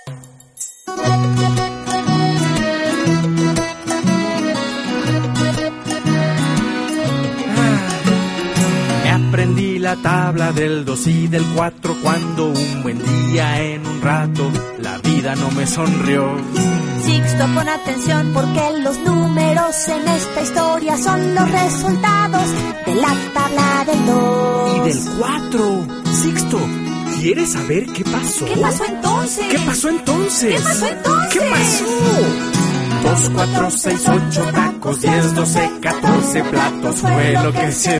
Aprendí la tabla del 2 y del 4 cuando un buen día en un rato la vida no me sonrió. Sixto, pon atención porque los números en esta historia son los resultados de la tabla del 2 y del 4. Sixto, ¿quieres saber qué pasó? ¿Qué pasó entonces? ¿Qué pasó entonces? ¿Qué pasó entonces? ¿Qué pasó? 2, 4, 6, 8 tacos, 10, 12, 14 platos fue lo que se